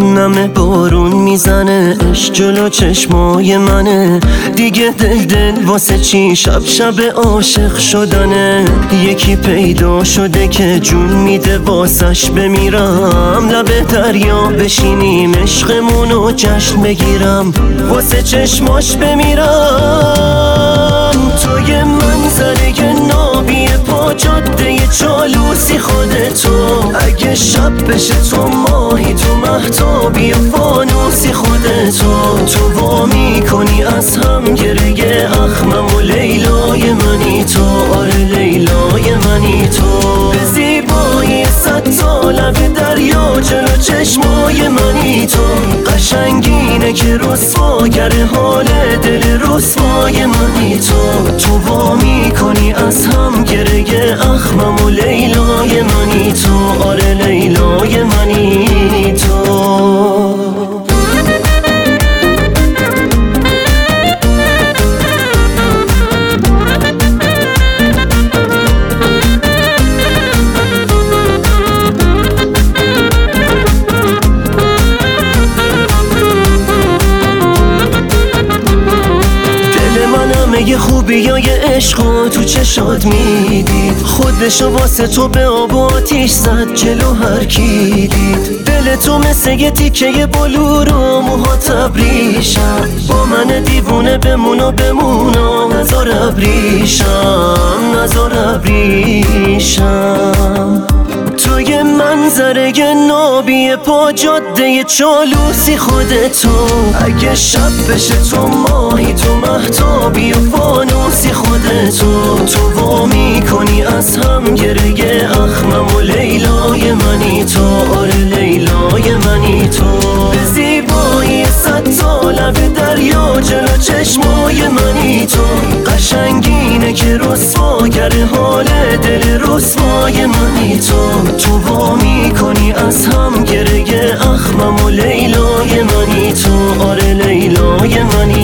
نم بارون میزنه، عشق جلو چشمای منه. دیگه دل واسه چی شب شب عاشق شدنه. یکی پیدا شده که جون میده واسش بمیرم. لب دریا بشینیم عشقمونو جشن بگیرم، واسه چشماش بمیرم. توی منظره نابی پا جاده چالوسی خودتو. اگه شب بشه تو ماهی، تو مهتابی و فانوسی خودتو. تو وا میکنی از هم گره اخمم و لیلای منی تو. آره لیلای منی تو. به زیبایی 100 تا لب دریا جلو چشمای منی تو. قشنگینه که رسواگر حال دل رسوای منی تو. تو وا میکنی از هم گره اخمم و لیلای منی تو. آره لیلای منی تو. یه خوبیای عشقو تو چشات میدید. خودشو واسه تو به آب و آتیش زد جلو هر کی دید. دل تو مثل یه تیکه بلور و موها تبریشم. با من دیوونه بمون و نزار ابریشم. توی منظره نابی پا جاده چالوسی خودتو. اگه شب بشه تو ماهی، تو مهتابی و فانوسی خودتو. تو وا میکنی از هم گره اخمم و لیلای منی تو. آره لیلای منی تو. به زیبایی 100 تا لب دریا جلو چشمای منی تو. قشنگینه که رسواگر حال دل رسوای منی تو. تو وا میکنی از هم گره اخمم و لیلای منی تو. آره لیلای منی